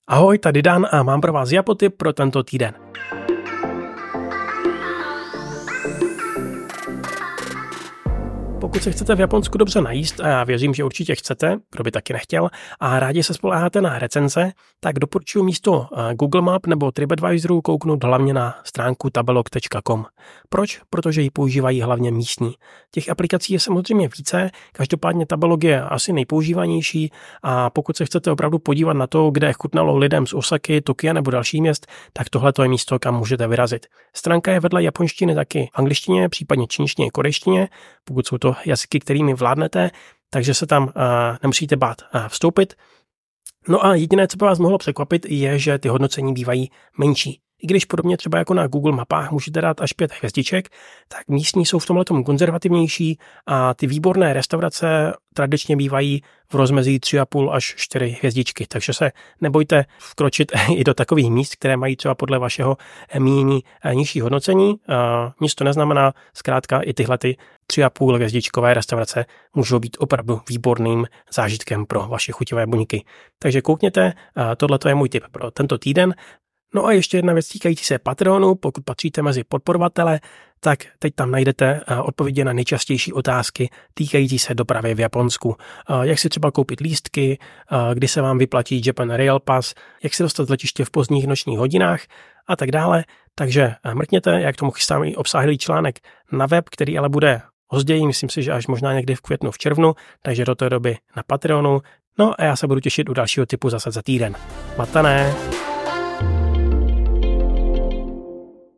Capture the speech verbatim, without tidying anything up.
Ahoj, tady Dan a mám pro vás Japotip pro tento týden. Pokud se chcete v Japonsku dobře najíst, a já věřím, že určitě chcete, kdo by taky nechtěl, a rádi se spoléháte na recenze, tak doporučuji místo Google Map nebo TripAdvisoru kouknout hlavně na stránku tabelog tečka com. Proč? Protože ji používají hlavně místní. Těch aplikací je samozřejmě více, každopádně Tabelog je asi nejpoužívanější a pokud se chcete opravdu podívat na to, kde chutnalo lidem z Osaky, Tokia nebo dalších měst, tak tohle je místo, kam můžete vyrazit. Stránka je vedle japonštiny taky v angličtině, případně čínštině, korejštině, pokud jsou to jazyky, kterými vládnete, takže se tam uh, nemusíte bát uh, vstoupit. No a jediné, co by vás mohlo překvapit, je, že ty hodnocení bývají menší. I když podobně třeba jako na Google mapách můžete dát až pět hvězdiček, tak místní jsou v tomhletom konzervativnější a ty výborné restaurace tradičně bývají v rozmezí tři a půl až čtyři hvězdičky. Takže se nebojte vkročit i do takových míst, které mají třeba podle vašeho mínění nižší hodnocení. Nic to neznamená, zkrátka i tyhle ty tři a půl hvězdičkové restaurace můžou být opravdu výborným zážitkem pro vaše chutivé buňky. Takže koukněte, tohle je můj tip pro tento týden. No a ještě jedna věc týkající se Patreonu, pokud patříte mezi podporovatele, tak teď tam najdete odpovědi na nejčastější otázky týkající se dopravy v Japonsku. Jak si třeba koupit lístky, kdy se vám vyplatí Japan Rail Pass, jak se dostat z letiště v pozdních nočních hodinách a tak dále. Takže mrkněte, jak tomu chystám i obsáhlý článek na web, který ale bude později, myslím si, že až možná někdy v květnu, v červnu, takže do té doby na Patreonu. No a já se budu těšit u dalšího tipu zase za týden. Matané!